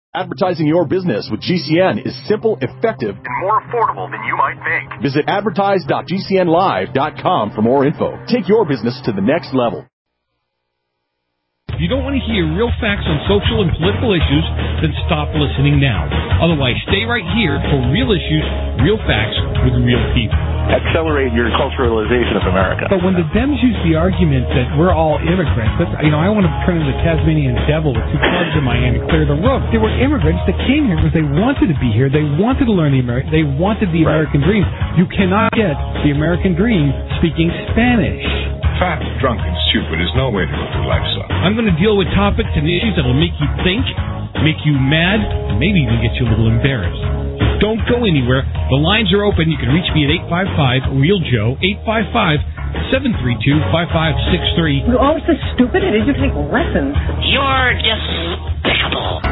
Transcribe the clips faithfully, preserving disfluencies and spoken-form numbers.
Advertising your business with G C N is simple, effective, and more affordable than you might think. Visit advertise dot g c n live dot com for more info. Take your business to the next level. If you don't want to hear real facts on social and political issues, then stop listening now. Otherwise, stay right here for real issues, real facts with real people. Accelerate your culturalization of America. But when the Dems use the argument that we're all immigrants, that's, you know, I want to turn into the Tasmanian devil with two clubs in my hand and clear the roof. They were immigrants that came here because they wanted to be here. They wanted to learn the American. They wanted the Right. American dream. You cannot get the American dream speaking Spanish. Fat, drunk, and stupid is no way to go through life, son. I'm going to deal with topics and issues that will make you think, make you mad, and maybe even get you a little embarrassed. Don't go anywhere. The lines are open. You can reach me at eight five five, real joe, eight five five, seven three two, five five six three. You're always so stupid. It is you take lessons. You're despicable.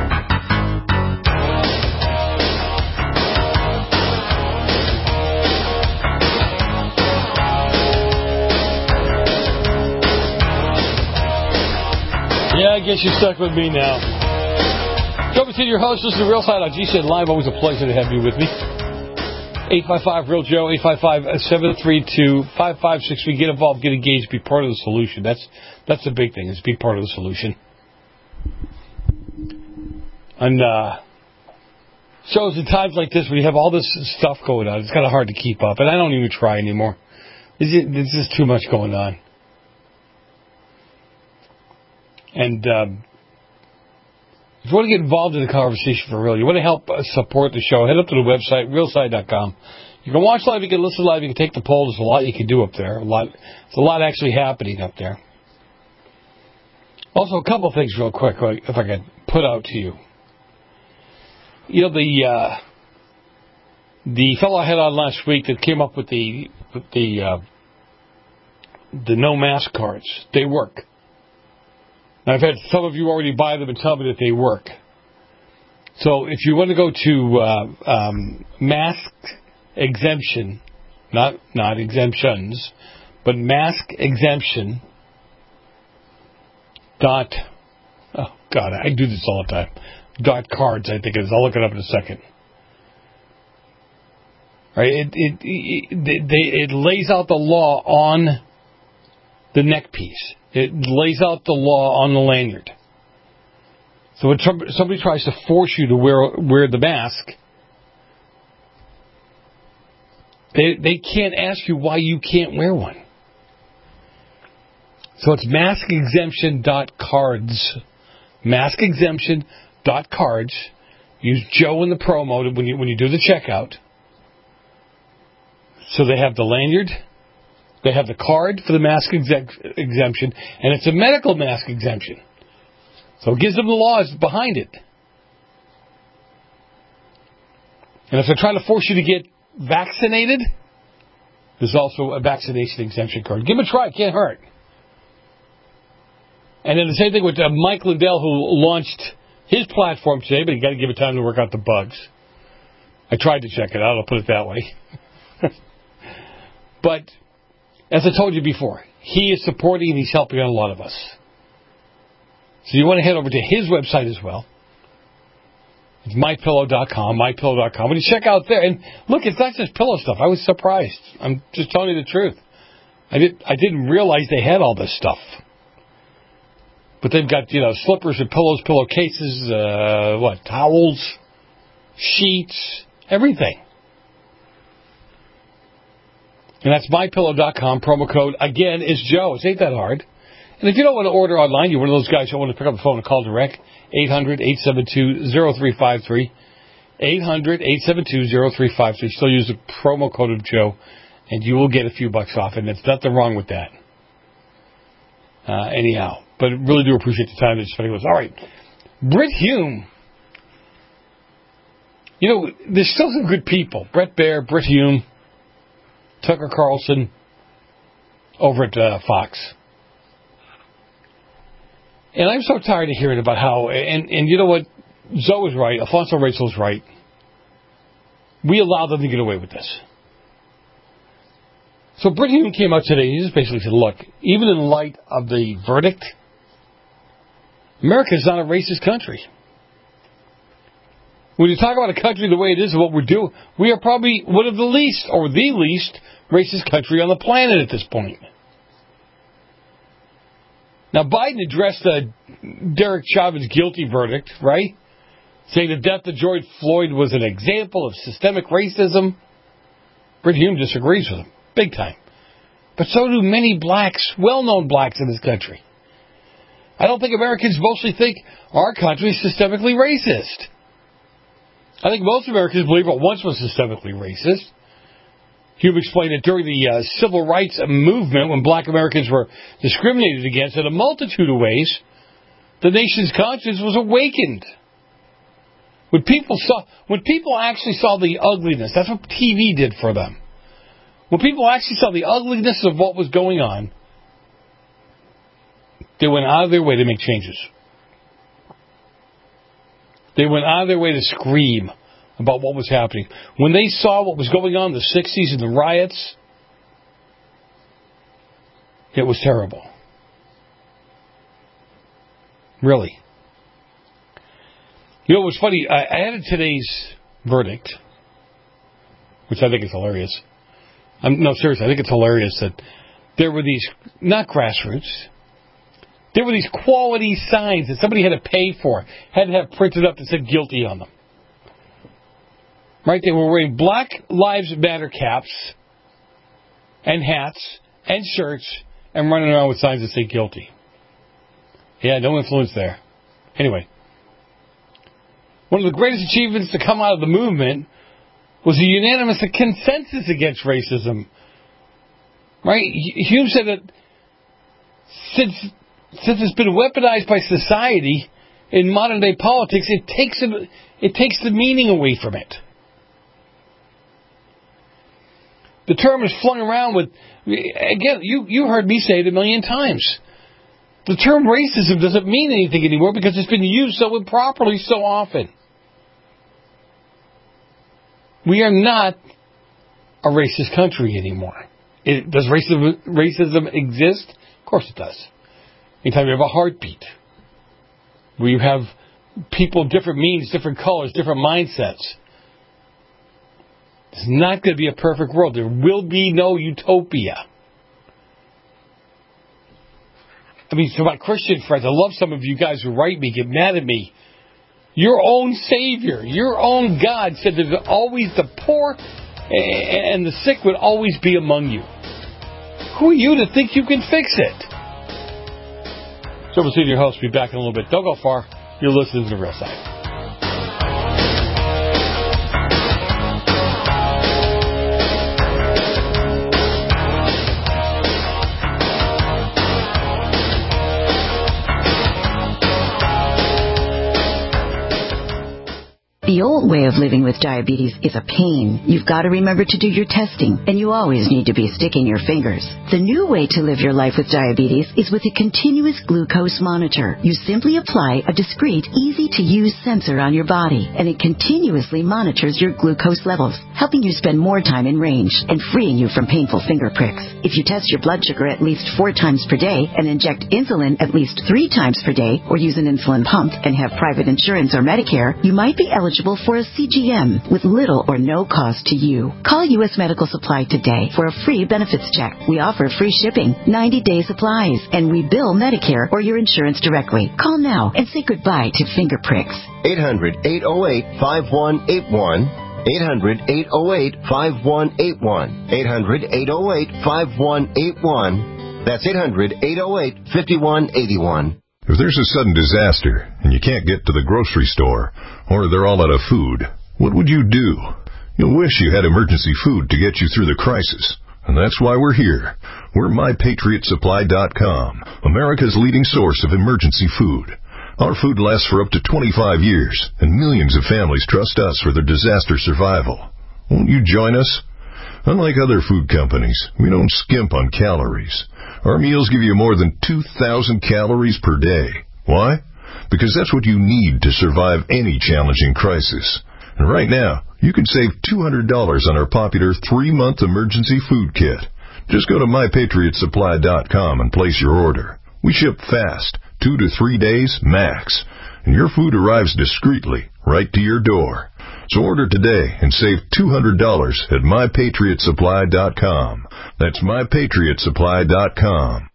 Yeah, I guess you're stuck with me now. Joe Bettina, your host. This is the Real Side on G C N Live. Always a pleasure to have you with me. eight five five, real joe, eight five five, seven three two, five five six three. Get involved, get engaged, be part of the solution. That's that's the big thing, is be part of the solution. And uh, shows in times like this, when you have all this stuff going on, it's kind of hard to keep up. And I don't even try anymore. There's just, there's just too much going on. And um, if you want to get involved in the conversation for real, you want to help uh, support the show, head up to the website, real side dot com. You can watch live, you can listen live, you can take the poll. There's a lot you can do up there. A lot, there's a lot actually happening up there. Also, a couple things real quick, if I can put out to you. You know, the uh, the fellow I had on last week that came up with the with the uh, the no mask cards, they work. Now, I've had some of you already buy them and tell me that they work. So if you want to go to uh, um, mask exemption, not not exemptions, but mask exemption dot, oh God, I do this all the time, dot cards, I think it is. I'll look it up in a second. Right? It, it, it, they, it lays out the law on the neck piece. It lays out the law on the lanyard. So when somebody tries to force you to wear wear the mask, they they can't ask you why you can't wear one. So it's mask exemption dot cards. mask exemption dot cards. Use Joe in the promo when you when you do the checkout. So they have the lanyard. They have the card for the mask exec- exemption, and it's a medical mask exemption. So it gives them the laws behind it. And if they're trying to force you to get vaccinated, there's also a vaccination exemption card. Give them a try. It can't hurt. And then the same thing with uh, Mike Lindell, who launched his platform today, but you got to give it time to work out the bugs. I tried to check it out. I'll put it that way. But as I told you before, he is supporting and he's helping out a lot of us. So you want to head over to his website as well. It's my pillow dot com, my pillow dot com. When you check out there, and look, it's not just pillow stuff. I was surprised. I'm just telling you the truth. I did I didn't realize they had all this stuff. But they've got, you know, slippers and pillows, pillowcases, uh, what, towels, sheets, everything. And that's my pillow dot com. Promo code, again, is Joe. It ain't that hard. And if you don't want to order online, you're one of those guys who want to pick up the phone and call direct, eight hundred, eight seven two, zero three five three. eight hundred, eight seven two, zero three five three. Still use the promo code of Joe, and you will get a few bucks off. And there's nothing wrong with that. Uh, anyhow. But really do appreciate the time that you're spending with us. All right. Brit Hume. You know, there's still some good people. Bret Baier, Brit Hume, Tucker Carlson over at uh, Fox. And I'm so tired of hearing about how, and, and you know what, Zoe is right, Alfonso Rachel's right. We allow them to get away with this. So Brit Hume came out today, he just basically said, look, even in light of the verdict, America is not a racist country. when you talk about a country the way it is and what we're doing, we are probably one of the least, or the least, racist country on the planet at this point. Now, Biden addressed uh, Derek Chauvin's guilty verdict, right? Saying the death of George Floyd was an example of systemic racism. Brit Hume disagrees with him, big time. But so do many blacks, well-known blacks in this country. I don't think Americans mostly think our country is systemically racist. I think most Americans believe it once was systemically racist. Hume explained that during the uh, civil rights movement, when black Americans were discriminated against in a multitude of ways, the nation's conscience was awakened. When people saw, when people actually saw the ugliness, that's what T V did for them. When people actually saw the ugliness of what was going on, they went out of their way to make changes. They went out of their way to scream about what was happening. When they saw what was going on in the sixties and the riots, it was terrible. Really. You know, it was funny. I added today's verdict, which I think is hilarious. I'm, no, seriously, I think it's hilarious that there were these, not grassroots, there were these quality signs that somebody had to pay for, had to have printed up that said guilty on them. Right? They were wearing Black Lives Matter caps and hats and shirts and running around with signs that say guilty. Yeah, no influence there. Anyway, one of the greatest achievements to come out of the movement was a unanimous consensus against racism. Right? Hume said that since, since it's been weaponized by society in modern day politics, it takes it, it takes the meaning away from it. The term is flung around with, again, you, you heard me say it a million times. The term racism doesn't mean anything anymore because it's been used so improperly so often. We are not a racist country anymore. It, does racism, racism exist? Of course it does. Anytime you have a heartbeat, where you have people of different means, different colors, different mindsets. It's not going to be a perfect world. There will be no utopia. I mean, to my Christian friends, I love some of you guys who write me, get mad at me. Your own Savior, your own God said that always the poor and the sick would always be among you. Who are you to think you can fix it? Silver Senior host will be back in a little bit. Don't go far. You're listening to The Real Side. The old way of living with diabetes is a pain. You've got to remember to do your testing, and you always need to be sticking your fingers. The new way to live your life with diabetes is with a continuous glucose monitor. You simply apply a discreet, easy-to-use sensor on your body, and it continuously monitors your glucose levels, helping you spend more time in range and freeing you from painful finger pricks. If you test your blood sugar at least four times per day and inject insulin at least three times per day, or use an insulin pump and have private insurance or Medicare, you might be eligible for a C G M with little or no cost to you. Call U S Medical Supply today for a free benefits check. We offer free shipping, ninety-day supplies, and we bill Medicare or your insurance directly. Call now and say goodbye to finger pricks. eight hundred, eight oh eight, five one eight one. eight hundred, eight oh eight, five one eight one. eight hundred, eight oh eight, five one eight one. That's eight hundred, eight oh eight, five one eight one. If there's a sudden disaster and you can't get to the grocery store or they're all out of food, what would you do? You'll wish you had emergency food to get you through the crisis. And that's why we're here. We're my patriot supply dot com, America's leading source of emergency food. Our food lasts for up to twenty-five years, and millions of families trust us for their disaster survival. Won't you join us? Unlike other food companies, we don't skimp on calories. Our meals give you more than two thousand calories per day. Why? Because that's what you need to survive any challenging crisis. And right now, you can save two hundred dollars on our popular three-month emergency food kit. Just go to my patriot supply dot com and place your order. We ship fast, two to three days max. and your food arrives discreetly right to your door. So order today and save two hundred dollars at my patriot supply dot com. That's my patriot supply dot com.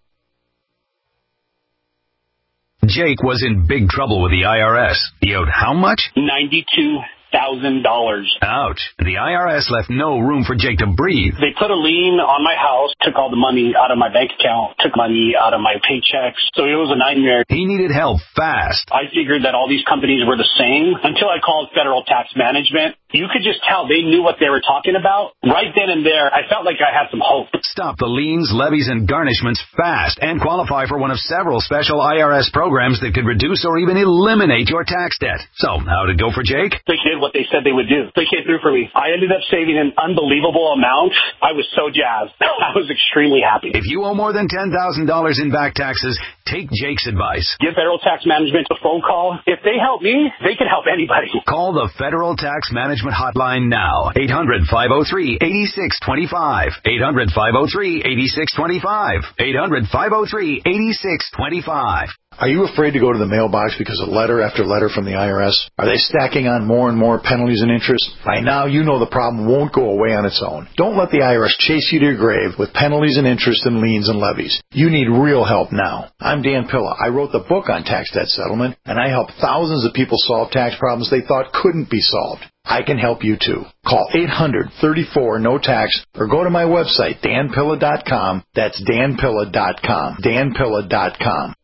Jake was in big trouble with the I R S. He owed how much? ninety-two thousand dollars. Ouch. The I R S left no room for Jake to breathe. They put a lien on my house, took all the money out of my bank account, took money out of my paychecks. So it was a nightmare. He needed help fast. I figured that all these companies were the same until I called Federal Tax Management. You could just tell they knew what they were talking about. Right then and there, I felt like I had some hope. Stop the liens, levies, and garnishments fast and qualify for one of several special I R S programs that could reduce or even eliminate your tax debt. So, how'd it go for Jake? They did what they said they would do. They came through for me. I ended up saving an unbelievable amount. I was so jazzed. I was extremely happy. If you owe more than ten thousand dollars in back taxes, take Jake's advice. Give Federal Tax Management a phone call. If they help me, they can help anybody. Call the Federal Tax Management Hotline now. eight hundred, five oh three, eight six two five. eight hundred, five oh three, eight six two five. eight hundred, five oh three, eight six two five. Are you afraid to go to the mailbox because of letter after letter from the I R S? Are they stacking on more and more penalties and interest? By now, you know the problem won't go away on its own. Don't let the I R S chase you to your grave with penalties and interest and liens and levies. You need real help now. I'm Dan Pilla. I wrote the book on tax debt settlement, and I helped thousands of people solve tax problems they thought couldn't be solved. I can help you too. Call eight hundred, thirty-four, no tax or go to my website, dan pilla dot com. That's dan pilla dot com. dan pilla dot com.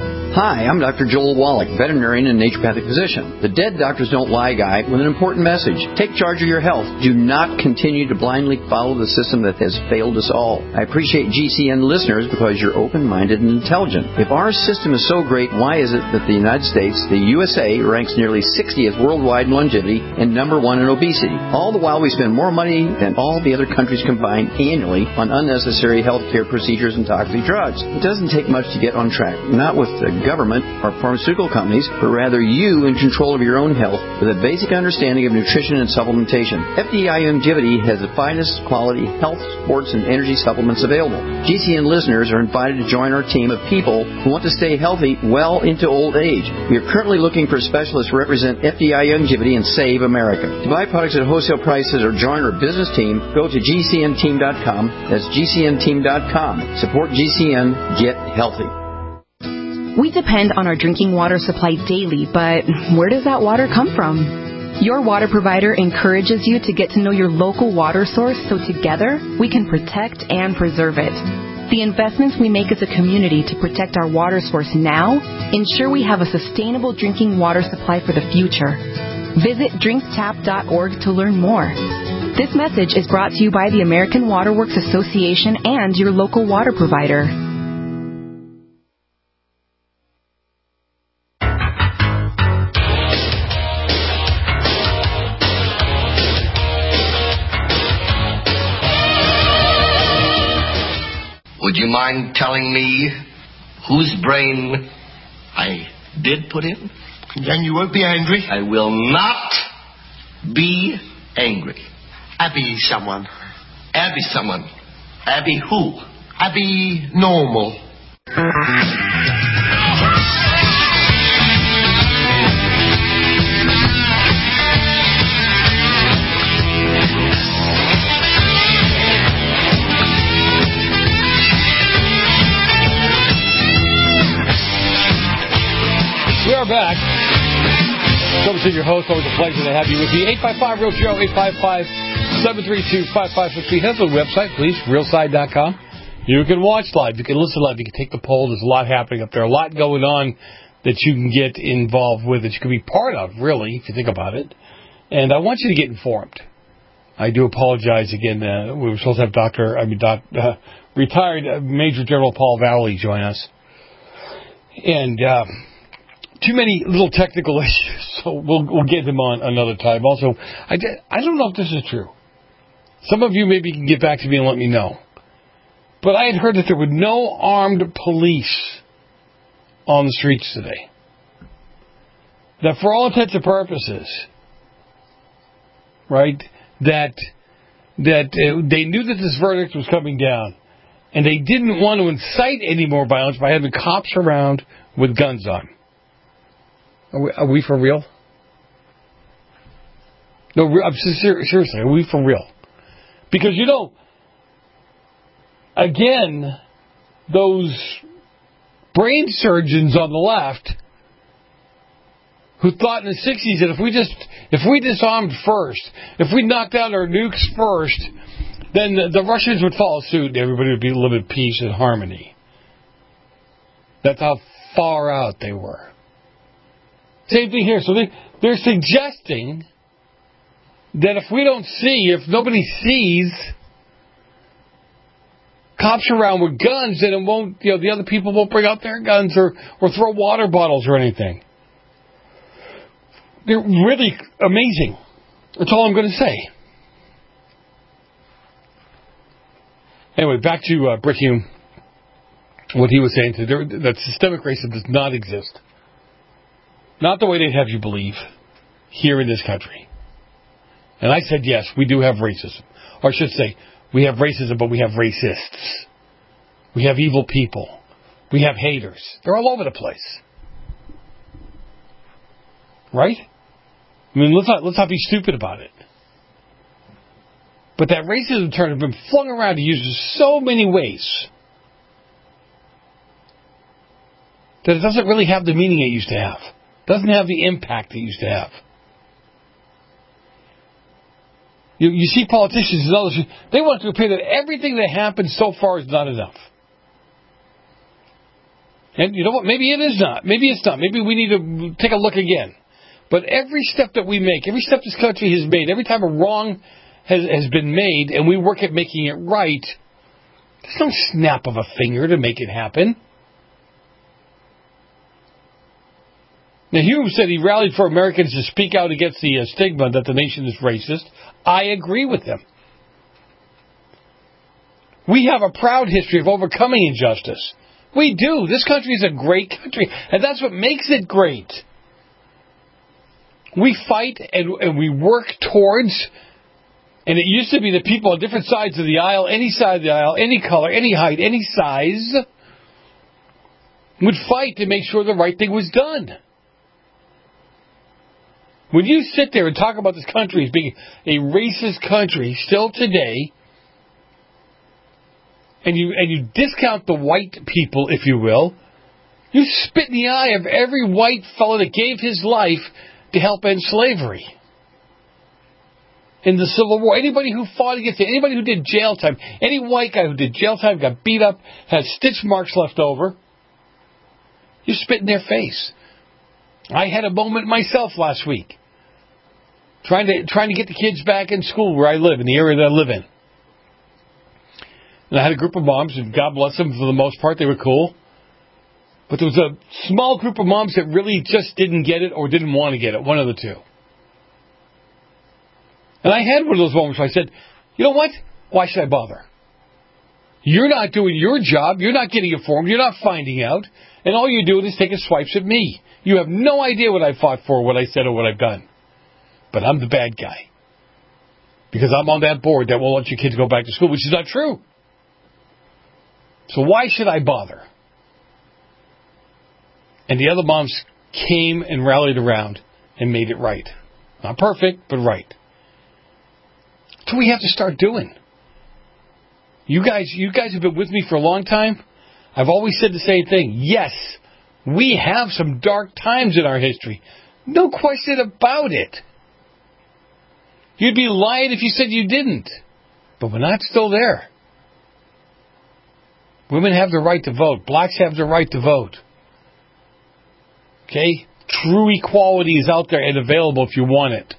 Hi, I'm Doctor Joel Wallach, veterinarian and naturopathic physician. The Dead Doctors Don't Lie guy with an important message. Take charge of your health. Do not continue to blindly follow the system that has failed us all. I appreciate G C N listeners because you're open-minded and intelligent. If our system is so great, why is it that the United States, the U S A, ranks nearly sixtieth worldwide in longevity and number one in obesity? All the while we spend more money than all the other countries combined annually on unnecessary health care procedures and toxic drugs. It doesn't take much to get on track. Not with the government or pharmaceutical companies, but rather you in control of your own health with a basic understanding of nutrition and supplementation. F D I Longevity has the finest quality health, sports, and energy supplements available. G C N listeners are invited to join our team of people who want to stay healthy well into old age. We are currently looking for specialists to represent F D I Longevity and Save America. To buy products at wholesale prices or join our business team, go to G C N team dot com. That's G C N team dot com. Support G C N. Get healthy. We depend on our drinking water supply daily, but where does that water come from? Your water provider encourages you to get to know your local water source so together we can protect and preserve it. The investments we make as a community to protect our water source now ensure we have a sustainable drinking water supply for the future. Visit drink tap dot org to learn more. This message is brought to you by the American Water Works Association and your local water provider. Would you mind telling me whose brain I did put in? Then you won't be angry? I will not be angry. Abby someone. Abby someone. Abby who? Abby normal. We are back. Thomas is your host. Always a pleasure to have you with me. eight five five, real Joe, eight five five, seven three two, five five six three. Head to the website, please, real side dot com. You can watch live. You can listen live. You can take the poll. There's a lot happening up there. A lot going on that you can get involved with, that you can be part of, really, if you think about it. And I want you to get informed. I do apologize again. Uh, we were supposed to have Doctor, I mean, doc, uh, retired uh, Major General Paul Valley join us. And... Uh, Too many little technical issues, so we'll we'll get him on another time. Also, I, I don't know if this is true. Some of you maybe can get back to me and let me know. But I had heard that there were no armed police on the streets today. That for all intents and purposes, right, that that uh, they knew that this verdict was coming down, and they didn't want to incite any more violence by having cops around with guns on. Are we, are we for real? No, I'm ser- seriously, are we for real? Because, you know, again, those brain surgeons on the left who thought in the sixties that if we just, if we disarmed first, if we knocked down our nukes first, then the, the Russians would follow suit and everybody would be living in peace and harmony. That's how far out they were. Same thing here. So they, they're suggesting that if we don't see, if nobody sees cops around with guns, then it won't, you know, the other people won't bring out their guns or, or throw water bottles or anything. They're really amazing. That's all I'm going to say. Anyway, back to uh, Brick Hume. What he was saying, to, there, that systemic racism does not exist. Not the way they have you believe here in this country. And I said, yes, we do have racism. Or I should say, we have racism, but we have racists. We have evil people. We have haters. They're all over the place. Right? I mean, let's not, let's not be stupid about it. But that racism term has been flung around to use in so many ways that it doesn't really have the meaning it used to have. It doesn't have the impact it used to have. You, you see politicians and others, they want to appear that everything that happened so far is not enough. And you know what? Maybe it is not. Maybe it's not. Maybe we need to take a look again. But every step that we make, every step this country has made, every time a wrong has, has been made and we work at making it right, there's no snap of a finger to make it happen. Now, Hume said he rallied for Americans to speak out against the uh, stigma that the nation is racist. I agree with him. We have a proud history of overcoming injustice. We do. This country is a great country, and that's what makes it great. We fight and, and we work towards, and it used to be that people on different sides of the aisle, any side of the aisle, any color, any height, any size, would fight to make sure the right thing was done. When you sit there and talk about this country as being a racist country still today, and you and you discount the white people, if you will, you spit in the eye of every white fellow that gave his life to help end slavery. In the Civil War, anybody who fought against it, anybody who did jail time, any white guy who did jail time, got beat up, has stitch marks left over, you spit in their face. I had a moment myself last week, trying to trying to get the kids back in school where I live, in the area that I live in. And I had a group of moms, and God bless them, for the most part, they were cool. But there was a small group of moms that really just didn't get it or didn't want to get it, one of the two. And I had one of those moments where I said, you know what? Why should I bother? You're not doing your job. You're not getting informed. You're not finding out. And all you're doing is taking swipes at me. You have no idea what I fought for, what I said, or what I've done. But I'm the bad guy. Because I'm on that board that won't let your kids go back to school, which is not true. So why should I bother? And the other moms came and rallied around and made it right. Not perfect, but right. That's what we have to start doing. You guys, you guys have been with me for a long time. I've always said the same thing. Yes, we have some dark times in our history. No question about it. You'd be lying if you said you didn't. But we're not still there. Women have the right to vote. Blacks have the right to vote. Okay? True equality is out there and available if you want it.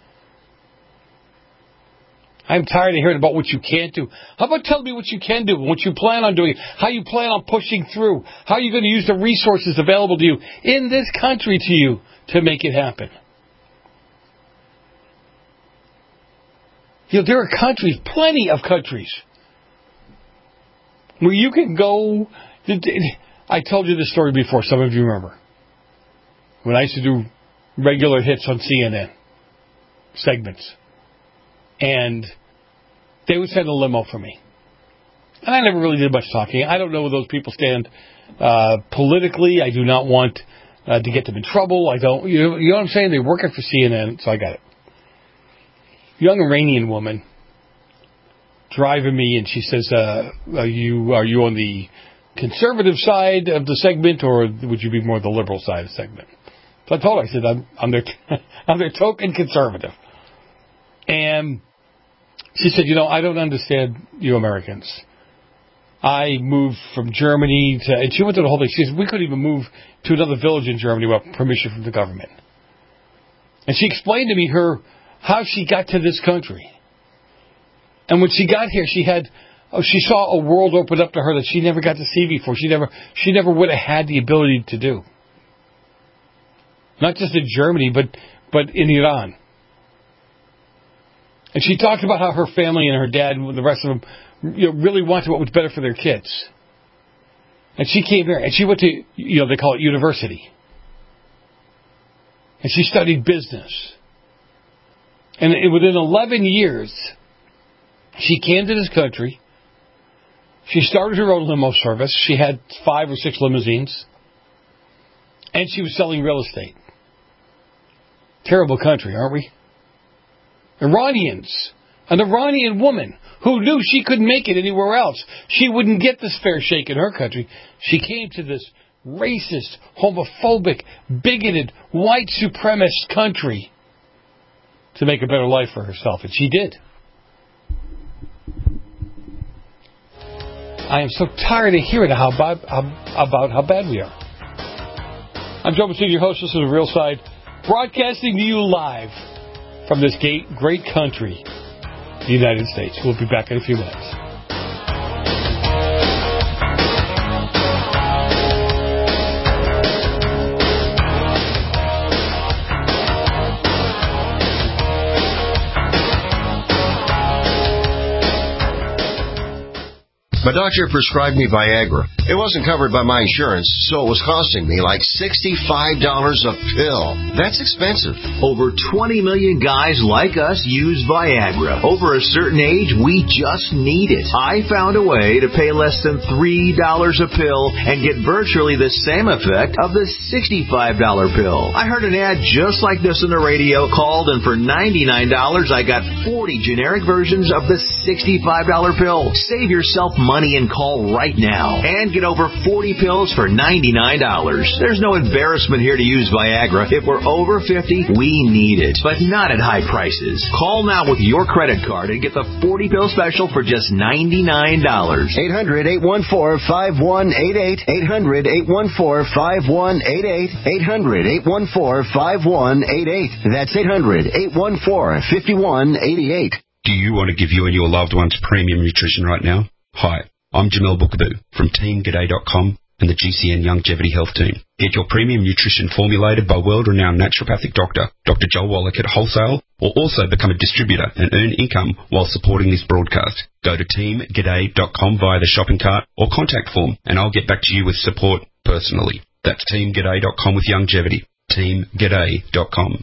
I'm tired of hearing about what you can't do. How about telling me what you can do, what you plan on doing, how you plan on pushing through, how you're going to use the resources available to you in this country to you to make it happen. You know, there are countries, plenty of countries, where you can go. I told you this story before, some of you remember. When I used to do regular hits on C N N, segments. And they would send a limo for me. And I never really did much talking. I don't know where those people stand uh, politically. I do not want uh, to get them in trouble. I don't, you know, you know what I'm saying? They're working for C N N, so I got it. Young Iranian woman driving me, and she says, uh, "Are you are you on the conservative side of the segment, or would you be more the liberal side of the segment?" So I told her, I said, "I'm I'm their I'm their token conservative." And she said, "You know, I don't understand you Americans. I moved from Germany to," and she went through the whole thing. She said, "We couldn't even move to another village in Germany without permission from the government." And she explained to me her how she got to this country. And when she got here, she had, oh, she saw a world open up to her that she never got to see before. She never, she never would have had the ability to do. Not just in Germany, but but in Iran. And she talked about how her family and her dad and the rest of them, you know, really wanted what was better for their kids. And she came here, and she went to, you know, they call it university. And she studied business. And within eleven years, she came to this country. She started her own limo service. She had five or six limousines. And she was selling real estate. Terrible country, aren't we? Iranians. An Iranian woman who knew she couldn't make it anywhere else. She wouldn't get this fair shake in her country. She came to this racist, homophobic, bigoted, white supremacist country to make a better life for herself. And she did. I am so tired of hearing how bad, how, about how bad we are. I'm Joe Messina, your host. This is The Real Side, broadcasting to you live from this great country, the United States. We'll be back in a few minutes. My doctor prescribed me Viagra. It wasn't covered by my insurance, so it was costing me like sixty-five dollars a pill. That's expensive. Over twenty million guys like us use Viagra. Over a certain age, we just need it. I found a way to pay less than three dollars a pill and get virtually the same effect of the sixty-five dollars pill. I heard an ad just like this on the radio, called, and for ninety-nine dollars, I got forty generic versions of the sixty-five dollars pill. Save yourself money. Money and call right now and get over forty pills for ninety-nine dollars. There's no embarrassment here to use Viagra. If we're over fifty, we need it, but not at high prices. Call now with your credit card and get the forty pill special for just ninety-nine dollars. eight hundred, eight one four, five one eight eight. eight hundred, eight one four, five one eight eight. eight hundred, eight one four, five one eight eight. That's eight hundred, eight one four, five one eight eight. Do you want to give you and your loved ones premium nutrition right now? Hi, I'm Jamel Bookaboo from Team G'day dot com and the G C N Longevity Health Team. Get your premium nutrition formulated by world-renowned naturopathic doctor, Doctor Joel Wallach at wholesale, or also become a distributor and earn income while supporting this broadcast. Go to Team G'day dot com via the shopping cart or contact form, and I'll get back to you with support personally. That's Team G'day dot com with longevity. Team G'day dot com.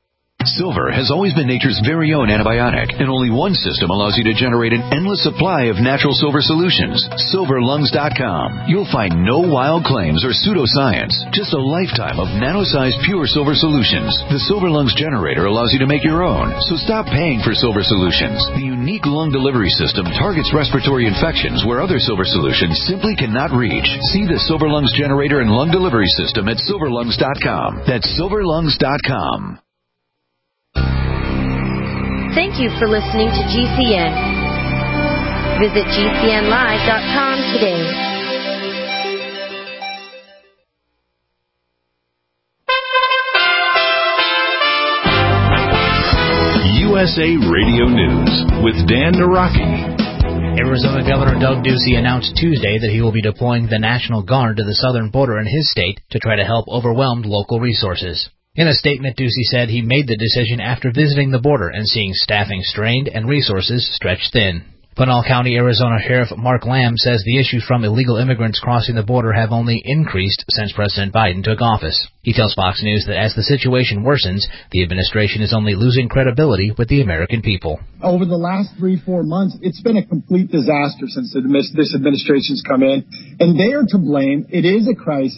Silver has always been nature's very own antibiotic, and only one system allows you to generate an endless supply of natural silver solutions. Silver Lungs dot com. You'll find no wild claims or pseudoscience, just a lifetime of nano-sized pure silver solutions. The Silver Lungs generator allows you to make your own, so stop paying for silver solutions. The unique lung delivery system targets respiratory infections where other silver solutions simply cannot reach. See the Silver Lungs generator and lung delivery system at Silver Lungs dot com. That's Silver Lungs dot com. Thank you for listening to G C N. Visit G C N live dot com today. U S A Radio News with Dan Naraki. Arizona Governor Doug Ducey announced Tuesday that he will be deploying the National Guard to the southern border in his state to try to help overwhelmed local resources. In a statement, Ducey said he made the decision after visiting the border and seeing staffing strained and resources stretched thin. Pinal County, Arizona Sheriff Mark Lamb says the issues from illegal immigrants crossing the border have only increased since President Biden took office. He tells Fox News that as the situation worsens, the administration is only losing credibility with the American people. Over the last three, four months, it's been a complete disaster since this administration's come in, and they are to blame. It is a crisis.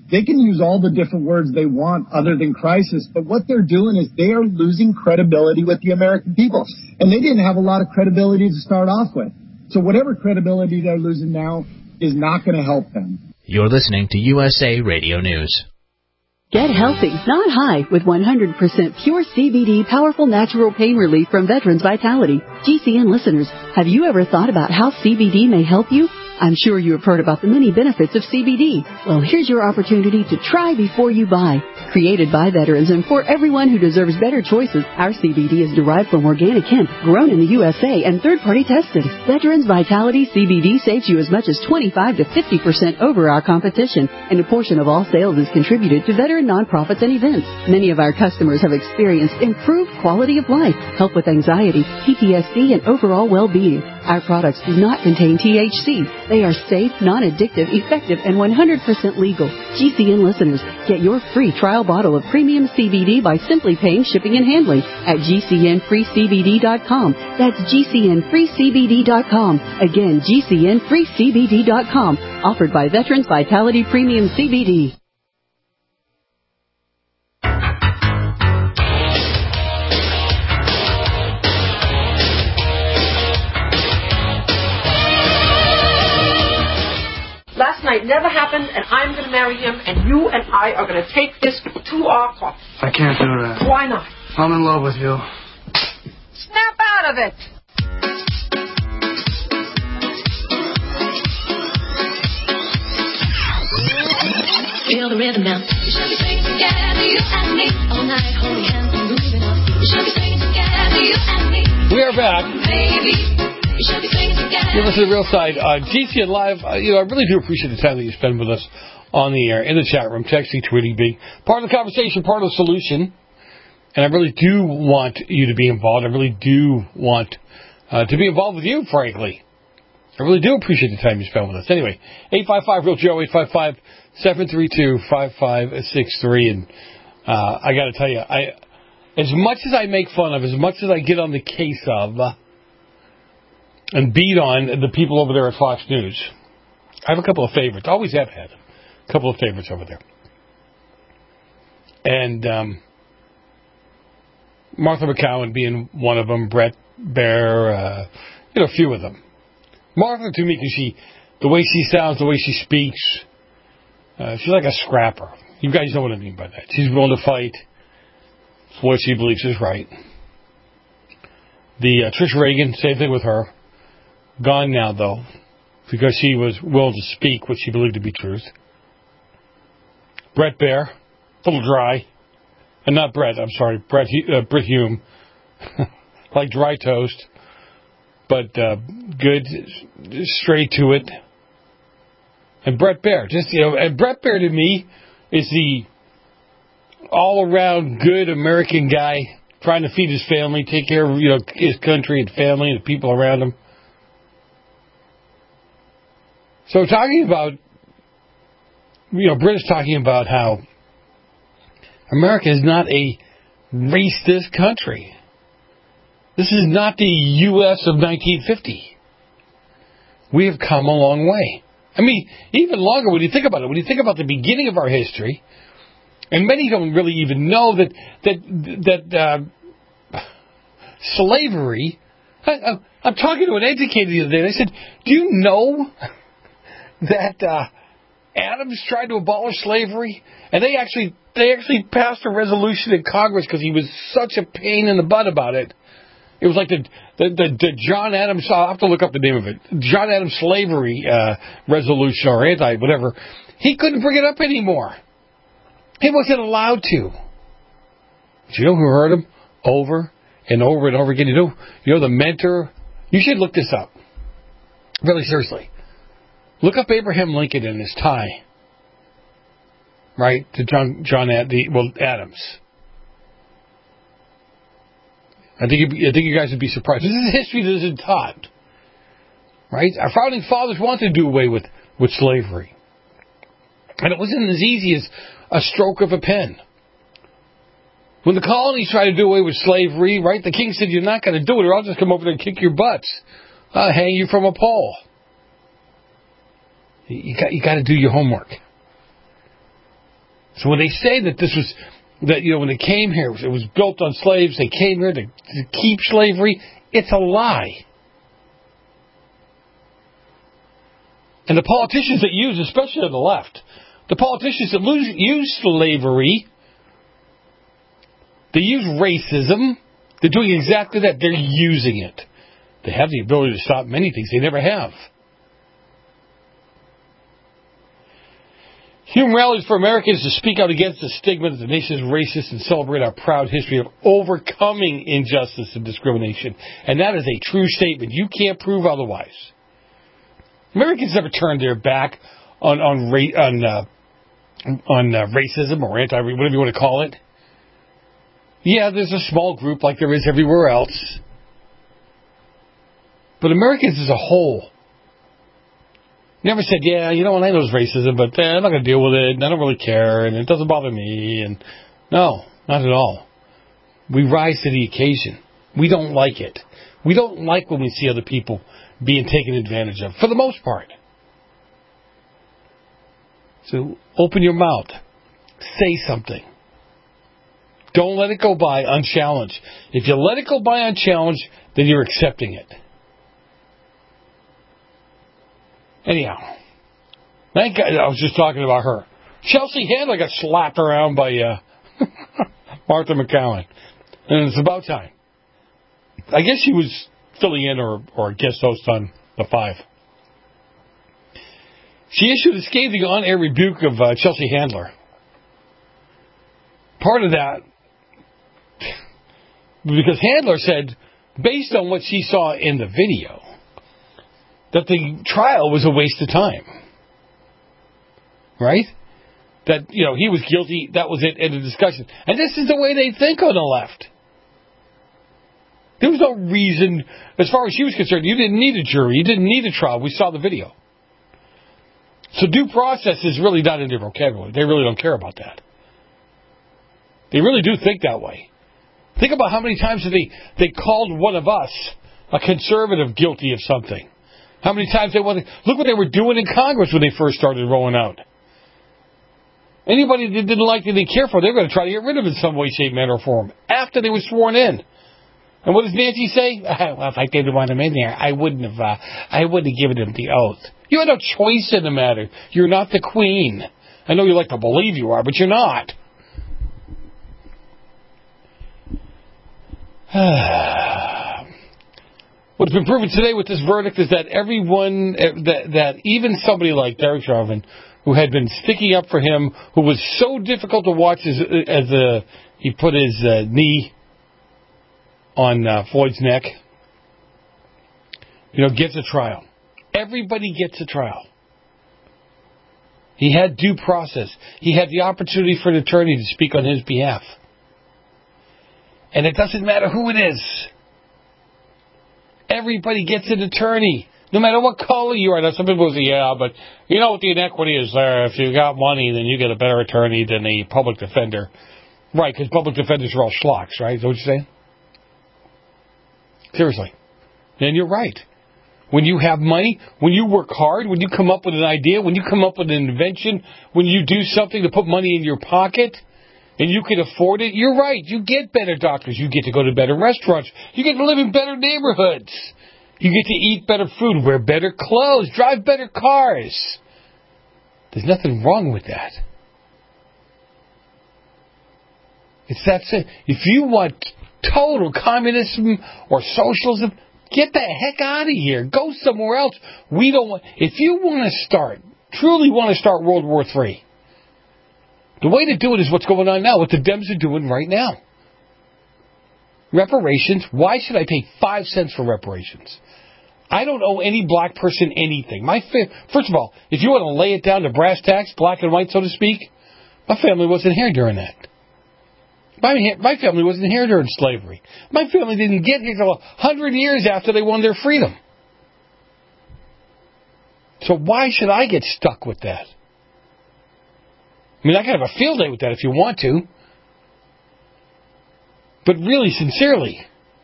They can use all the different words they want other than crisis, but what they're doing is they are losing credibility with the American people. And they didn't have a lot of credibility to start off with. So whatever credibility they're losing now is not going to help them. You're listening to U S A Radio News. Get healthy, not high, with one hundred percent pure C B D powerful natural pain relief from Veterans Vitality. G C N listeners, have you ever thought about how C B D may help you? I'm sure you have heard about the many benefits of C B D. Well, here's your opportunity to try before you buy. Created by veterans and for everyone who deserves better choices, our C B D is derived from organic hemp, grown in the U S A, and third-party tested. Veterans Vitality C B D saves you as much as twenty-five to fifty percent over our competition, and a portion of all sales is contributed to veteran nonprofits and events. Many of our customers have experienced improved quality of life, help with anxiety, P T S D, and overall well-being. Our products do not contain T H C. They are safe, non-addictive, effective, and one hundred percent legal. G C N listeners, get your free trial bottle of premium C B D by simply paying shipping and handling at G C N free C B D dot com. That's G C N free C B D dot com. Again, G C N free C B D dot com. Offered by Veterans Vitality Premium C B D. Last night never happened, and I'm going to marry him, and you and I are going to take this to our court. I can't do that. Why not? I'm in love with you. Snap out of it! Feel the rhythm now. We should be singing together, you and me, all night, holding hands and moving on. We should be singing together, you and me. We are back. Baby. You're listening to Real Side on G C N Live. Uh, you know, I really do appreciate the time that you spend with us on the air, in the chat room, texting, tweeting, being part of the conversation, part of the solution. And I really do want you to be involved. I really do want uh, to be involved with you, frankly. I really do appreciate the time you spend with us. Anyway, eight five five, real Joe, eight five five, seven three two, five five six three. And uh, I got to tell you, I, as much as I make fun of, as much as I get on the case of, uh, and beat on the people over there at Fox News, I have a couple of favorites. Always have had a couple of favorites over there. And um, Martha McCowan being one of them, Brett Baer, uh, you know, a few of them. Martha, to me, because she, the way she sounds, the way she speaks, uh, she's like a scrapper. You guys know what I mean by that. She's willing to fight for what she believes is right. The uh, Trish Reagan, same thing with her. Gone now, though, because she was willing to speak what she believed to be truth. Brett Baer, a little dry. And not Brett, I'm sorry, Brett, uh, Britt Hume. Like dry toast. But uh, good, straight to it. And Brett Baer, just, you know, and Brett Baer to me is the all-around good American guy trying to feed his family, take care of, you know, his country and family and the people around him. So talking about, you know, Britt is talking about how America is not a racist country. This is not the U S of nineteen fifty. We have come a long way. I mean, even longer when you think about it. When you think about the beginning of our history, and many don't really even know that that that uh, slavery. I, I, I'm talking to an educator the other day, and I said, "Do you know that uh, Adams tried to abolish slavery, and they actually they actually passed a resolution in Congress because he was such a pain in the butt about it. It was like the the, the, the John Adams. I'll have to look up the name of it. John Adams slavery uh, resolution or anti whatever. He couldn't bring it up anymore. He wasn't allowed to. But you know who heard him over and over and over again? You know, you know the mentor. You should look this up. Really seriously. Look up Abraham Lincoln and his tie, right, to John John Ad, the, well Adams. I think you, I think you guys would be surprised. This is history that isn't taught, right? Our founding fathers wanted to do away with, with slavery, and it wasn't as easy as a stroke of a pen. When the colonies tried to do away with slavery, right, the king said, "You're not going to do it, or I'll just come over there and kick your butts. I'll hang you from a pole." You got, you got to do your homework. So when they say that this was, that, you know, when they came here, it was built on slaves, they came here to, to keep slavery, it's a lie. And the politicians that use, especially on the left, the politicians that lose, use slavery, they use racism, they're doing exactly that. They're using it. They have the ability to stop many things they never have. Hume rallies for Americans to speak out against the stigma that the nation is racist and celebrate our proud history of overcoming injustice and discrimination. And that is a true statement. You can't prove otherwise. Americans never turned their back on on ra- on uh, on uh, racism or anti, whatever you want to call it. Yeah, there's a small group like there is everywhere else. But Americans as a whole never said, yeah, you know what, I know it's racism, but uh, I'm not going to deal with it, and I don't really care, and it doesn't bother me. And no, not at all. We rise to the occasion. We don't like it. We don't like when we see other people being taken advantage of, for the most part. So open your mouth. Say something. Don't let it go by unchallenged. If you let it go by unchallenged, then you're accepting it. Anyhow, thank God, I was just talking about her. Chelsea Handler got slapped around by uh, Martha McCowan. And it's about time. I guess she was filling in or, or a guest host on The Five. She issued a scathing on-air rebuke of uh, Chelsea Handler. Part of that, because Handler said, based on what she saw in the video, that the trial was a waste of time. Right? That, you know, he was guilty, that was it, end of discussion. And this is the way they think on the left. There was no reason, as far as she was concerned, you didn't need a jury, you didn't need a trial. We saw the video. So due process is really not in their vocabulary. They really don't care about that. They really do think that way. Think about how many times they, they called one of us, a conservative, guilty of something. How many times they wanted... Look what they were doing in Congress when they first started rolling out. Anybody that didn't like it, they didn't care for, they were going to try to get rid of it in some way, shape, manner, or form after they were sworn in. And what does Nancy say? Well, if I didn't want him in there, I wouldn't have. Uh, I wouldn't have given him the oath. You had no choice in the matter. You're not the queen. I know you like to believe you are, but you're not. What's been proven today with this verdict is that everyone, that, that even somebody like Derek Chauvin, who had been sticking up for him, who was so difficult to watch as, as a, he put his uh, knee on uh, Floyd's neck, you know, gets a trial. Everybody gets a trial. He had due process. He had the opportunity for an attorney to speak on his behalf. And it doesn't matter who it is. Everybody gets an attorney, no matter what color you are. Now, some people say, yeah, but you know what the inequity is there. If you got money, then you get a better attorney than the public defender. Right, because public defenders are all schlocks, right? Is that what you're saying? Seriously. And you're right. When you have money, when you work hard, when you come up with an idea, when you come up with an invention, when you do something to put money in your pocket, and you can afford it, you're right. You get better doctors. You get to go to better restaurants. You get to live in better neighborhoods. You get to eat better food, wear better clothes, drive better cars. There's nothing wrong with that. It's that simple. If you want total communism or socialism, get the heck out of here. Go somewhere else. We don't want... If you want to start, truly want to start World War Three, the way to do it is what's going on now, what the Dems are doing right now. Reparations. Why should I pay five cents for reparations? I don't owe any black person anything. My fa- First of all, if you want to lay it down to brass tacks, black and white, so to speak, my family wasn't here during that. My, my family wasn't here during slavery. My family didn't get here until a hundred years after they won their freedom. So why should I get stuck with that? I mean, I can have a field day with that if you want to. But really, sincerely,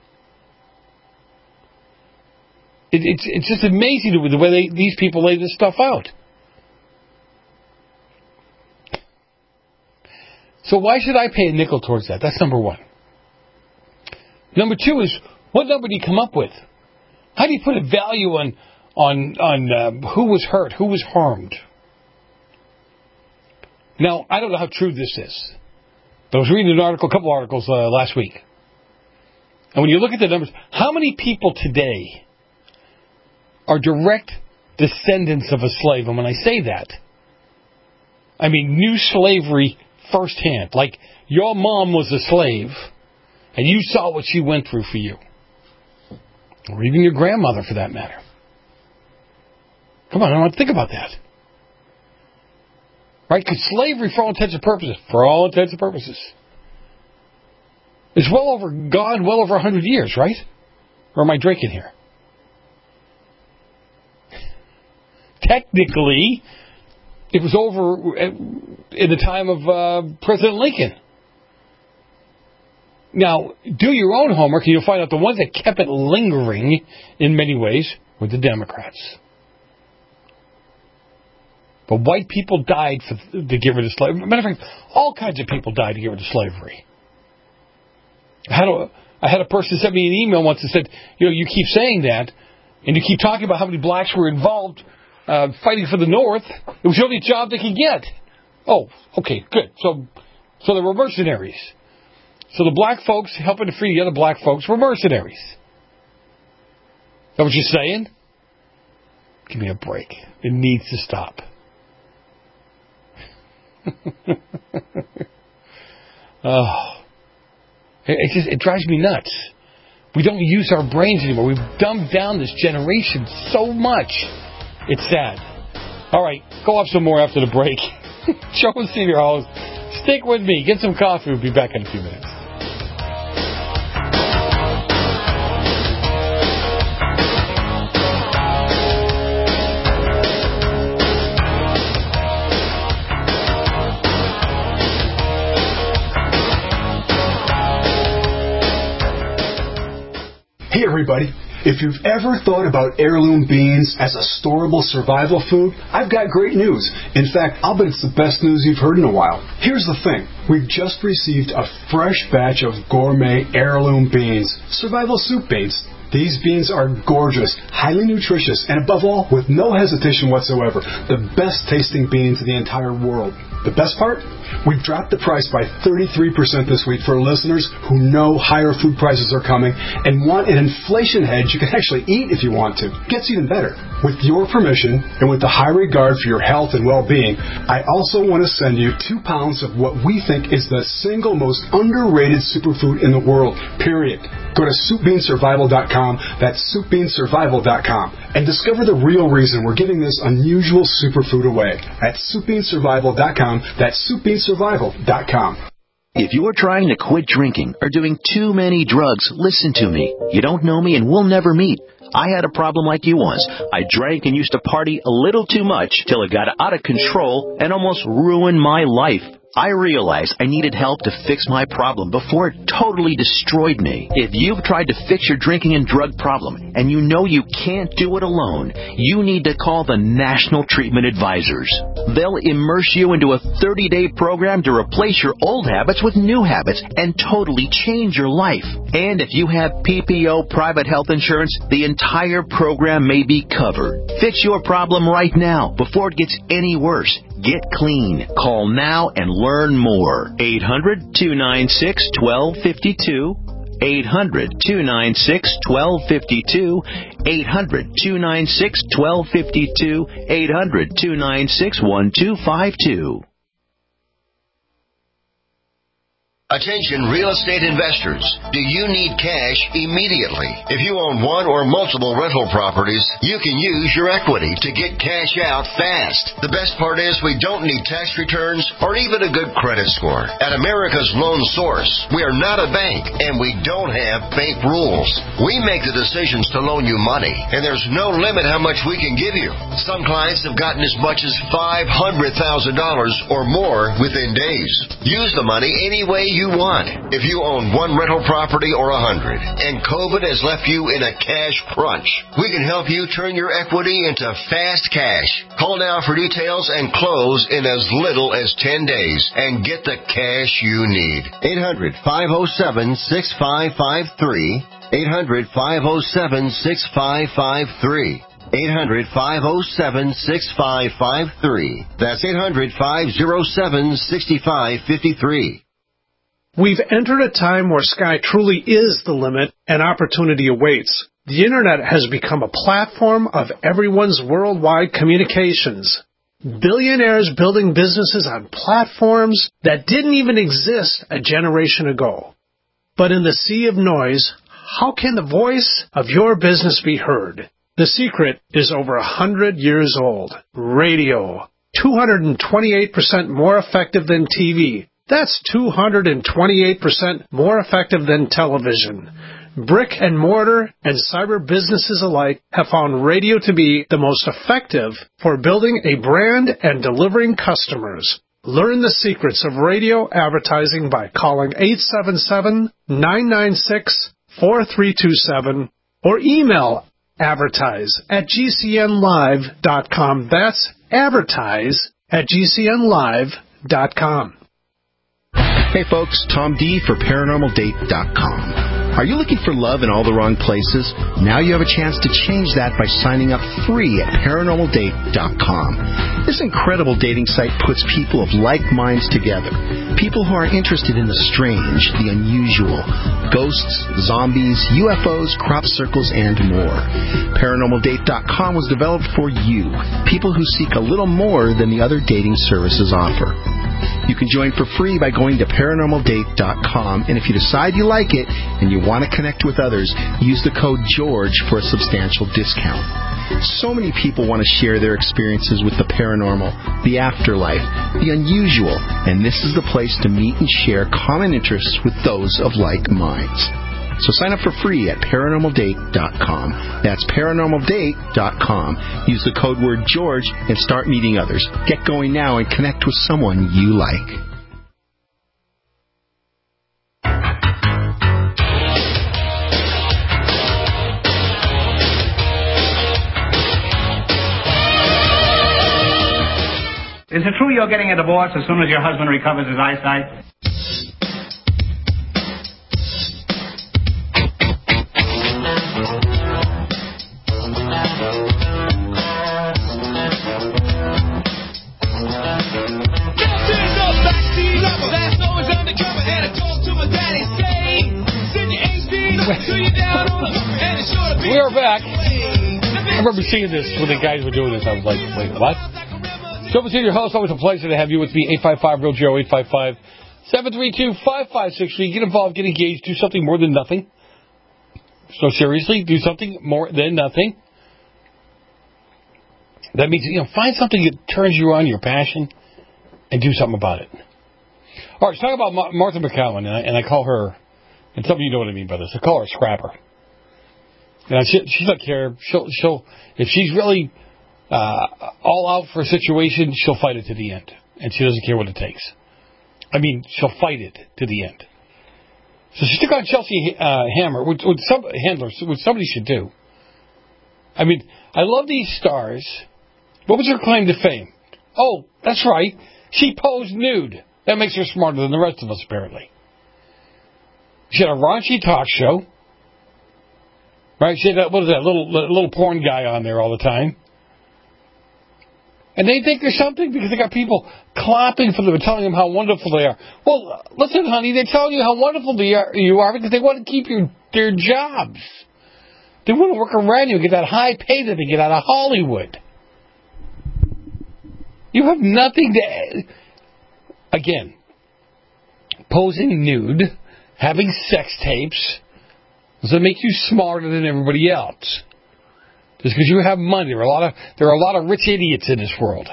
it, it's it's just amazing the way they, these people lay this stuff out. So why should I pay a nickel towards that? That's number one. Number two is, what number do you come up with? How do you put a value on on on uh, who was hurt, who was harmed? Now, I don't know how true this is. But I was reading an article, a couple articles uh, last week. And when you look at the numbers, how many people today are direct descendants of a slave? And when I say that, I mean knew slavery firsthand. Like your mom was a slave, and you saw what she went through for you. Or even your grandmother, for that matter. Come on, I want to think about that. Right? Because slavery, for all intents and purposes, for all intents and purposes, is well over, gone well over a hundred years, right? Or am I drinking here? Technically, it was over in the time of uh, President Lincoln. Now, do your own homework and you'll find out the ones that kept it lingering in many ways were the Democrats. But white people died for, to get rid of slavery. Matter of fact, all kinds of people died to get rid of slavery. I had a, I had a person send me an email once that said, you know, you keep saying that, and you keep talking about how many blacks were involved uh, fighting for the North. It was the only job they could get. Oh, okay, good. So, so they were mercenaries. So the black folks helping to free the other black folks were mercenaries. Is that what you're saying? Give me a break. It needs to stop. Oh, it, it just it drives me nuts. We don't use our brains anymore. We've dumbed down this generation so much. It's sad. All right, go off some more after the break. Joe and Steve, your host. Stick with me. Get some coffee. We'll be back in a few minutes. Hey everybody, if you've ever thought about heirloom beans as a storable survival food, I've got great news. In fact, I'll bet it's the best news you've heard in a while. Here's the thing. We've just received a fresh batch of gourmet heirloom beans, survival soup beans. These beans are gorgeous, highly nutritious, and above all, with no hesitation whatsoever, the best tasting beans in the entire world. The best part? We've dropped the price by thirty-three percent this week for listeners who know higher food prices are coming and want an inflation hedge you can actually eat if you want to. Gets even better. With your permission and with the high regard for your health and well-being, I also want to send you two pounds of what we think is the single most underrated superfood in the world, period. Go to soup bean survival dot com, that's soup bean survival dot com, and discover the real reason we're giving this unusual superfood away at soup bean survival dot com, that's soup bean survival dot com. If you're trying to quit drinking or doing too many drugs, listen to me. You don't know me and we'll never meet. I had a problem like you once. I drank and used to party a little too much till it got out of control and almost ruined my life. I realized I needed help to fix my problem before it totally destroyed me. If you've tried to fix your drinking and drug problem and you know you can't do it alone, you need to call the National Treatment Advisors. They'll immerse you into a thirty-day program to replace your old habits with new habits and totally change your life. And if you have P P O private health insurance, the entire program may be covered. Fix your problem right now before it gets any worse. Get clean. Call now and learn more. eight hundred, two nine six, one two five two. eight hundred, two nine six, one two five two. eight hundred, two nine six, one two five two. eight hundred, two nine six, one two five two. Attention real estate investors. Do you need cash immediately? If you own one or multiple rental properties, you can use your equity to get cash out fast. The best part is we don't need tax returns or even a good credit score. At America's Loan Source, we are not a bank and we don't have bank rules. We make the decisions to loan you money and there's no limit how much we can give you. Some clients have gotten as much as five hundred thousand dollars or more within days. Use the money any way you you want. If you own one rental property or a hundred, and COVID has left you in a cash crunch, we can help you turn your equity into fast cash. Call now for details and close in as little as ten days and get the cash you need. eight hundred, five oh seven, six five five three. eight hundred, five oh seven, six five five three. eight hundred, five oh seven, six five five three. That's eight hundred, five oh seven, six five five three. We've entered a time where sky truly is the limit and opportunity awaits. The Internet has become a platform of everyone's worldwide communications. Billionaires building businesses on platforms that didn't even exist a generation ago. But in the sea of noise, how can the voice of your business be heard? The secret is over a hundred years old. Radio. two hundred twenty-eight percent more effective than T V. That's two hundred twenty-eight percent more effective than television. Brick and mortar and cyber businesses alike have found radio to be the most effective for building a brand and delivering customers. Learn the secrets of radio advertising by calling eight seven seven, nine nine six, four three two seven or email advertise at g c n live dot com. That's advertise at g c n live dot com. Hey folks, Tom D for paranormal date dot com. Are you looking for love in all the wrong places? Now you have a chance to change that by signing up free at paranormal date dot com. This incredible dating site puts people of like minds together. People who are interested in the strange, the unusual, ghosts, zombies, U F Os, crop circles, and more. paranormal date dot com was developed for you, people who seek a little more than the other dating services offer. You can join for free by going to paranormal date dot com, and if you decide you like it and you want to connect with others, use the code GEORGE for a substantial discount. So many people want to share their experiences with the paranormal, the afterlife, the unusual, and this is the place to meet and share common interests with those of like minds. So sign up for free at paranormal date dot com. That's paranormal date dot com. Use the code word George and start meeting others. Get going now and connect with someone you like. Is it true you're getting a divorce as soon as your husband recovers his eyesight? We are back. I remember seeing this when the guys were doing this. I was like, wait, what? Silver Senior host, always a pleasure to have you with me. eight five five, real Joe, eight five five, seven three two, five five six three. Get involved, get engaged, do something more than nothing. So seriously, do something more than nothing. That means, you know, find something that turns you on, your passion, and do something about it. All right, let's talk about Ma- Martha McCowan, and I, and I call her, and some of you know what I mean by this, I call her Scrapper. And she, she doesn't care. She'll, she'll, if she's really uh, all out for a situation, she'll fight it to the end. And she doesn't care what it takes. I mean, she'll fight it to the end. So she took on Chelsea uh, Hammer, which, which some handlers, which somebody should do. I mean, I love these stars. What was her claim to fame? Oh, that's right. She posed nude. That makes her smarter than the rest of us, apparently. She had a raunchy talk show. Right? She had that, what is that, little little porn guy on there all the time. And they think there's something because they got people clapping for them and telling them how wonderful they are. Well, listen, honey, they're telling you how wonderful they are, you are because they want to keep your, their jobs. They want to work around you and get that high pay that they get out of Hollywood. You have nothing to... Again, posing nude, having sex tapes, does it make you smarter than everybody else? Just because you have money. There are a lot of there are a lot of rich idiots in this world.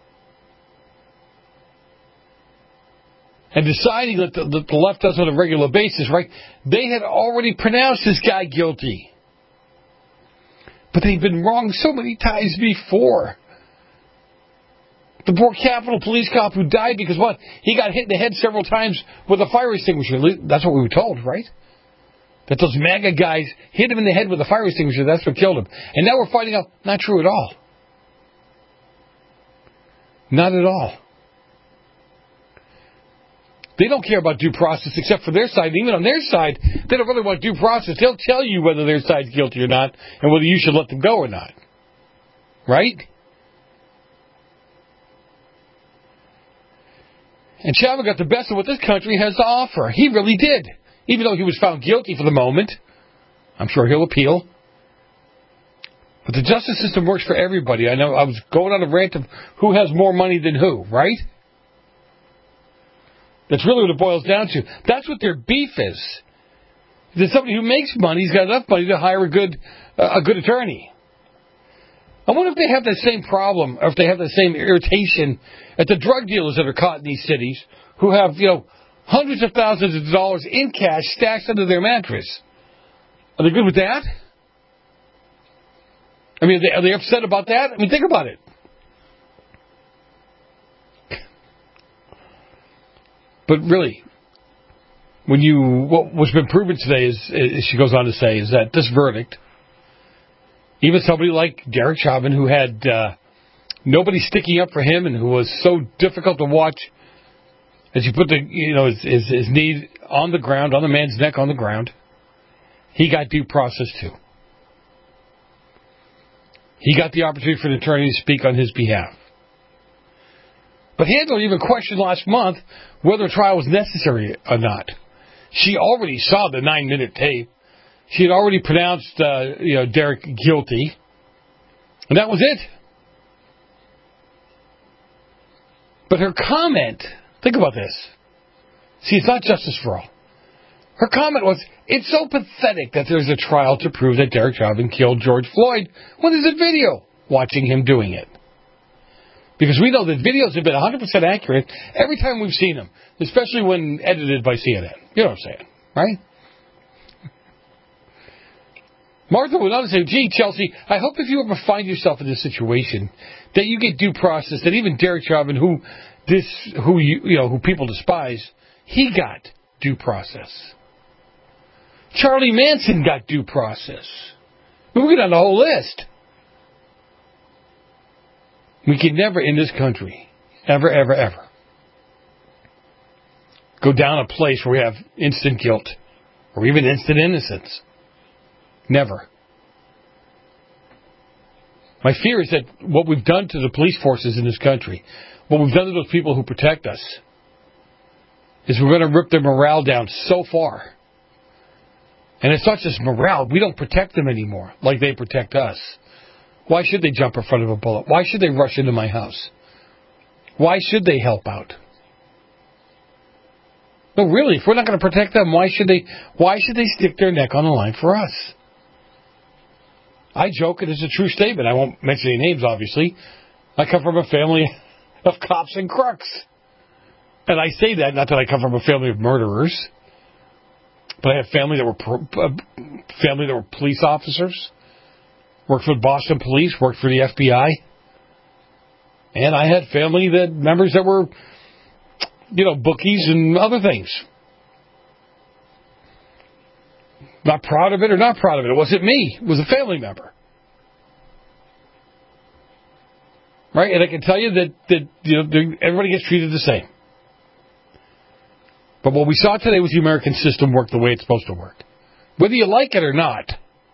And deciding that the, that the left does on a regular basis, right? They had already pronounced this guy guilty. But they've been wrong so many times before. The poor Capitol Police cop who died because what? He got hit in the head several times with a fire extinguisher. That's what we were told, right? That those MAGA guys hit him in the head with a fire extinguisher. That's what killed him. And now we're finding out, not true at all. Not at all. They don't care about due process except for their side. And even on their side, they don't really want due process. They'll tell you whether their side's guilty or not and whether you should let them go or not. Right? And Chava got the best of what this country has to offer. He really did. Even though he was found guilty for the moment. I'm sure he'll appeal. But the justice system works for everybody. I know I was going on a rant of who has more money than who, right? That's really what it boils down to. That's what their beef is. There's somebody who makes money, he's got enough money to hire a good uh, a good attorney. I wonder if they have that same problem, or if they have the same irritation at the drug dealers that are caught in these cities, who have, you know, hundreds of thousands of dollars in cash stashed under their mattress. Are they good with that? I mean, are they, are they upset about that? I mean, think about it. But really, when you, what, what's been proven today is, is, she goes on to say, is that this verdict, even somebody like Derek Chauvin, who had uh, nobody sticking up for him and who was so difficult to watch, as you put the, you know, his, his, his knee on the ground, on the man's neck on the ground, he got due process too. He got the opportunity for an attorney to speak on his behalf. But Handler even questioned last month whether a trial was necessary or not. She already saw the nine-minute tape. She had already pronounced, uh, you know, Derek guilty, and that was it. But her comment, think about this. See, it's not justice for all. Her comment was, it's so pathetic that there's a trial to prove that Derek Chauvin killed George Floyd when there's a video watching him doing it. Because we know that videos have been one hundred percent accurate every time we've seen them, especially when edited by C N N. You know what I'm saying, right? Martha went on to say, gee, Chelsea, I hope if you ever find yourself in this situation that you get due process, that even Derek Chauvin, who this, who you, you know, who people despise, he got due process. Charlie Manson got due process. We go down the whole list. We can never in this country, ever, ever, ever, go down a place where we have instant guilt or even instant innocence. Never. My fear is that what we've done to the police forces in this country, what we've done to those people who protect us, is we're going to rip their morale down so far. And it's not just morale. We don't protect them anymore like they protect us. Why should they jump in front of a bullet? Why should they rush into my house? Why should they help out? No, really, if we're not going to protect them, why should they, why should they stick their neck on the line for us? I joke, and it's a true statement. I won't mention any names, obviously. I come from a family of cops and crooks. And I say that, not that I come from a family of murderers, but I have family that were uh, family that were police officers, worked for the Boston Police, worked for the F B I, and I had family that members that were, you know, bookies and other things. Not proud of it or not proud of it. It wasn't me. It was a family member. Right? And I can tell you that, that you know, everybody gets treated the same. But what we saw today was the American system work the way it's supposed to work. Whether you like it or not.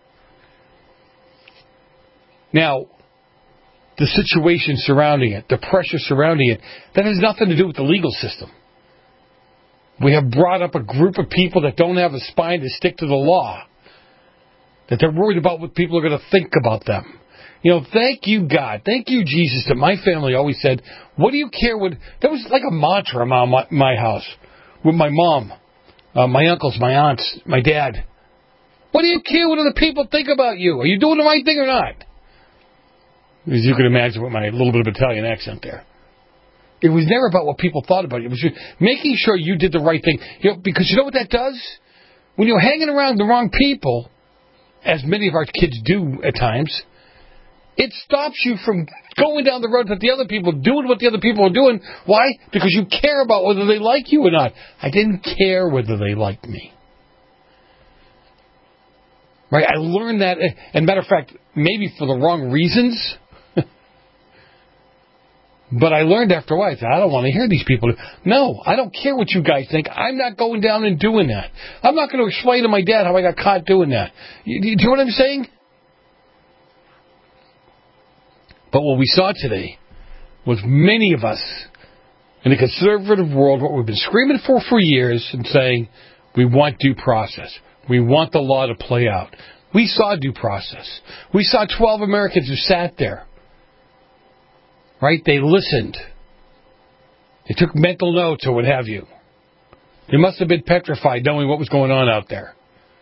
Now, the situation surrounding it, the pressure surrounding it, that has nothing to do with the legal system. We have brought up a group of people that don't have a spine to stick to the law. That they're worried about what people are going to think about them. You know, thank you, God. Thank you, Jesus, that my family always said, what do you care what... That was like a mantra around my, my house. With my mom, uh, my uncles, my aunts, my dad. What do you care what other people think about you? Are you doing the right thing or not? As you can imagine with my little bit of Italian accent there. It was never about what people thought about you. It was making sure you did the right thing. You know, because you know what that does? When you're hanging around the wrong people, as many of our kids do at times, It stops you from going down the road that the other people, doing what the other people are doing. Why? Because you care about whether they like you or not. I didn't care whether they liked me. Right? I learned that, and matter of fact, maybe for the wrong reasons. But I learned after a while, I said, I don't want to hear these people. No, I don't care what you guys think. I'm not going down and doing that. I'm not going to explain to my dad how I got caught doing that. You, do you know what I'm saying? But what we saw today was many of us in the conservative world, what we've been screaming for for years and saying, we want due process. We want the law to play out. We saw due process. We saw twelve Americans who sat there. Right? They listened. They took mental notes or what have you. They must have been petrified knowing what was going on out there.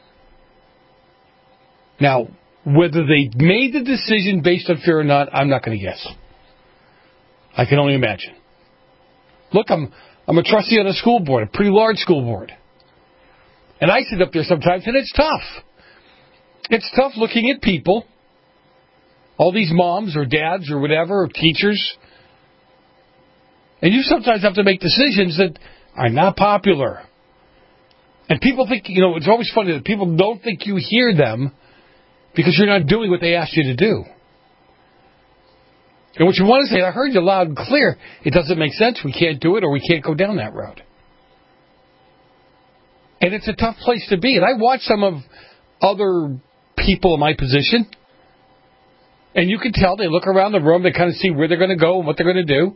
Now, whether they made the decision based on fear or not, I'm not going to guess. I can only imagine. Look, I'm I'm a trustee on a school board, a pretty large school board. And I sit up there sometimes, and it's tough. It's tough looking at people, all these moms or dads or whatever, or teachers, and you sometimes have to make decisions that are not popular. And people think, you know, it's always funny that people don't think you hear them because you're not doing what they asked you to do. And what you want to say, I heard you loud and clear, it doesn't make sense, we can't do it, or we can't go down that road. And it's a tough place to be. And I watch some of other people in my position, and you can tell they look around the room, they kind of see where they're going to go and what they're going to do.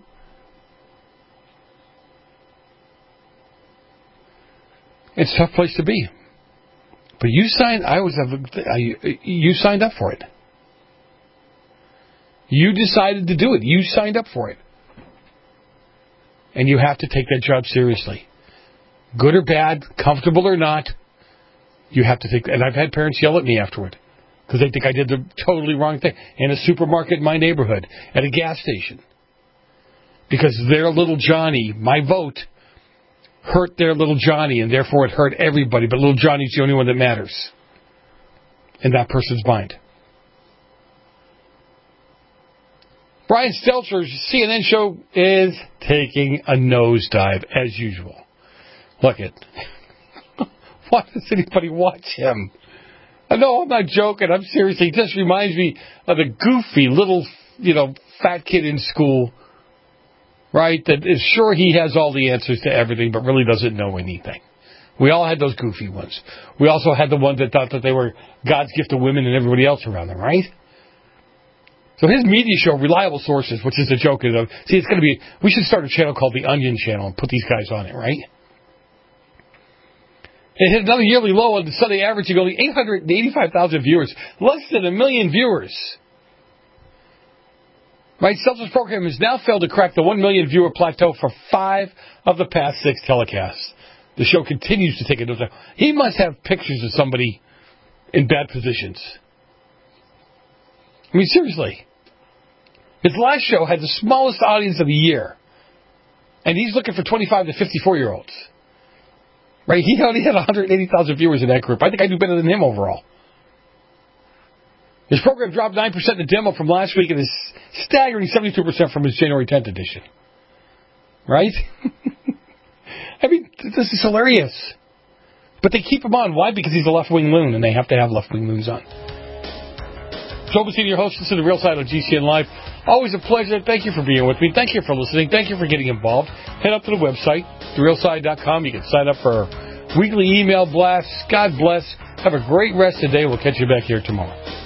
It's a tough place to be. But you signed, I was, you signed up for it. You decided to do it. You signed up for it. And you have to take that job seriously. Good or bad, comfortable or not, you have to take, and I've had parents yell at me afterward because they think I did the totally wrong thing in a supermarket in my neighborhood, at a gas station. Because their little Johnny, my vote, hurt their little Johnny, and therefore it hurt everybody, but little Johnny's the only one that matters in that person's mind. Brian Stelter's C N N show is taking a nosedive, as usual. Look it. Why does anybody watch him? I know I'm not joking. I'm serious. He just reminds me of the goofy little, you know, fat kid in school, right? That is sure he has all the answers to everything, but really doesn't know anything. We all had those goofy ones. We also had the ones that thought that they were God's gift to women and everybody else around them, right? So his media show, Reliable Sources, which is a joke, is a, see, it's going to be, we should start a channel called The Onion Channel and put these guys on it, right? It hit another yearly low on the Sunday averaging only eight hundred eighty-five thousand viewers, less than a million viewers. Right, Stelter's program has now failed to crack the one million viewer plateau for five of the past six telecasts. The show continues to take a nosedive. He must have pictures of somebody in bad positions. I mean, seriously. His last show had the smallest audience of the year. And he's looking for twenty-five to fifty-four-year-olds. Right? He only had one hundred eighty thousand viewers in that group. I think I do better than him overall. His program dropped nine percent in the demo from last week and is staggering seventy-two percent from his January tenth edition. Right? I mean, this is hilarious. But they keep him on. Why? Because he's a left-wing loon, and they have to have left-wing loons on. Joe Messina, your host, this is The Real Side on G C N Live. Always a pleasure. Thank you for being with me. Thank you for listening. Thank you for getting involved. Head up to the website, the real side dot com. You can sign up for weekly email blasts. God bless. Have a great rest of the day. We'll catch you back here tomorrow.